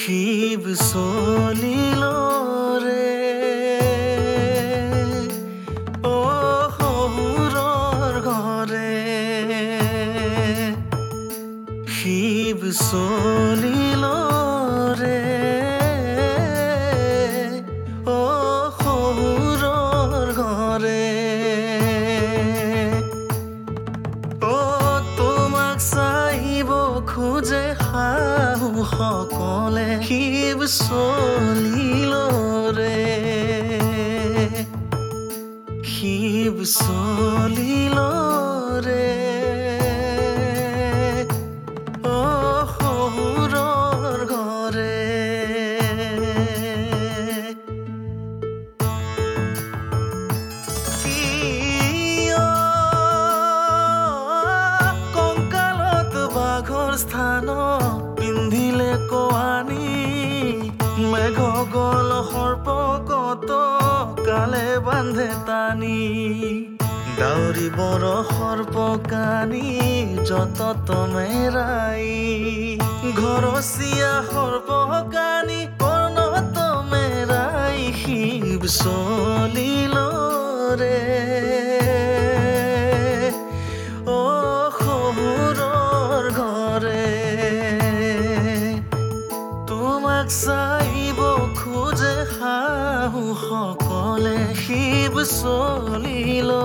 শিৱ চলিল ৰে অ শহুৰৰ ঘৰে শিৱ চলিল ৰে অ শহুৰৰ ঘৰে অ তোমাক চাইব খোজে শাহু সকলে শিৱ চলিল ৰে শিৱ চলিল ৰে অ শহুৰৰ ঘৰে কংকালত বাঘৰ স্থান পিন্ধিলে কোৱানি মেঘ গল সৰ্প কত কালে বান্ধে টানি দাউৰি বৰ সৰ্প কানি যত মেৰাই ঘৰচীয়া সৰ্প কানি কৰ্ণত মেৰাই শিৱ চলিল ৰে অ শহুৰৰ ঘৰে তোমাক চাইব খোজে শাহু সকলে শিৱ চলিল